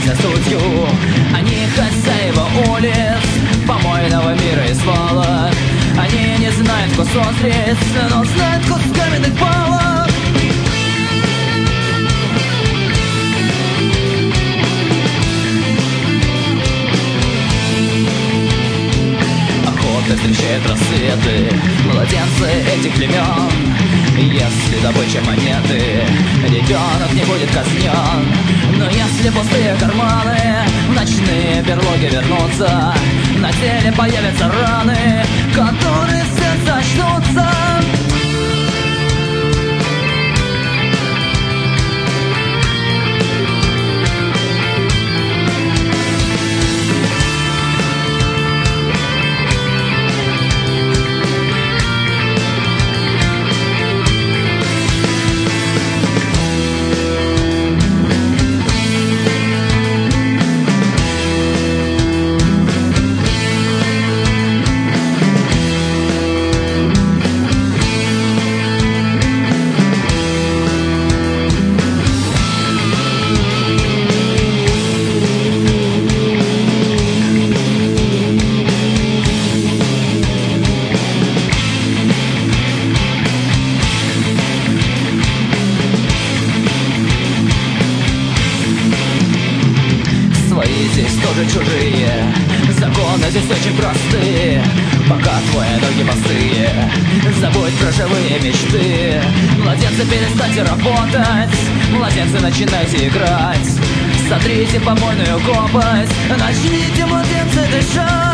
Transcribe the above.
для судью. Они хозяева улиц, помойного мира и свалок. Они не знают вкус устриц, но знают вкус каменных палок. Охота встречает рассветы, младенцы этих племен. Если добыча монеты, ребенок не будет казнен. Но если пустые карманы в ночные берлоги вернутся, на теле появятся раны, которые в сердце очнутся. Здесь тоже чужие, законы здесь очень простые. Пока твои ноги босые, забудь про живые мечты. Младенцы, перестаньте работать, младенцы, начинайте играть. Сотрите помойную копоть, начните, младенцы, дышать.